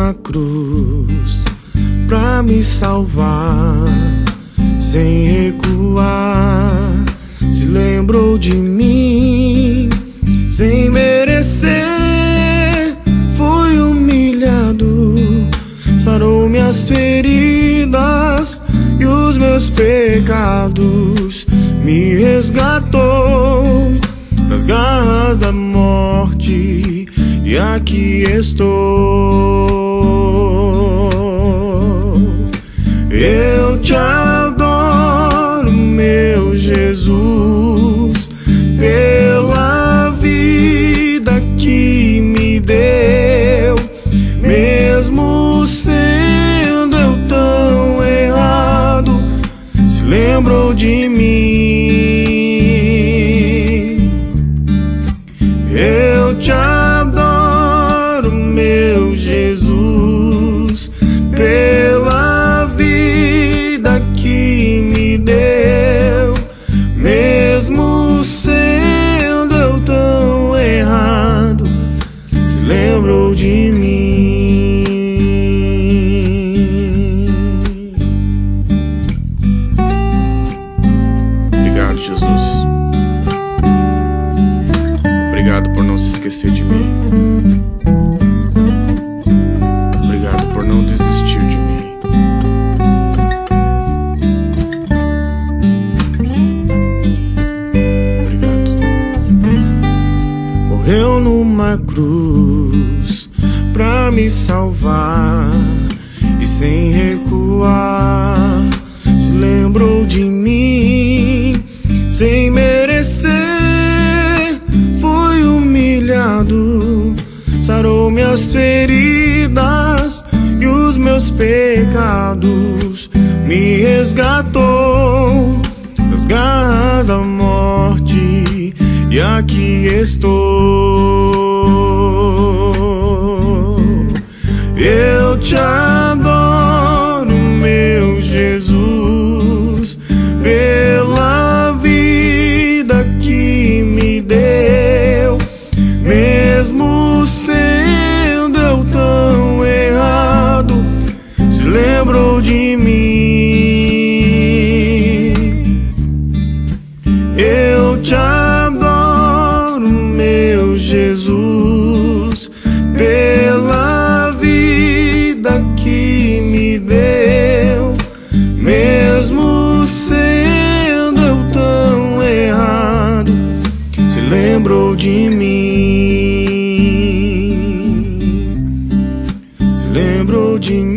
numa cruz pra me salvar, sem recuar, se lembrou de mim, sem merecer, foi humilhado, sarou minhas feridas e os meus pecados, me resgatou das garras da morte, e aqui estou. Eu te adoro, meu Jesus, pela vida que me deu, mesmo sendo eu tão errado, se lembrou de mim. Eu te adoro, meu Jesus, pela vida que me deu, mesmo sendo eu tão errado, se lembrou de mim. Obrigado, Jesus. Obrigado por não se esquecer de mim. Obrigado por não desistir de mim. Obrigado. Morreu numa cruz pra me salvar, e sem recuar, se lembrou de mim, sem merecer, sarou minhas feridas e os meus pecados, me resgatou das garras da morte, e aqui estou. Eu te adoro, meu Jesus, pela vida que me deu, mesmo sendo eu tão errado, se lembrou de mim. Eu te adoro, meu Jesus, pela vida que me deu, mesmo sendo eu tão errado, se lembrou de mim. Lembrou de mim.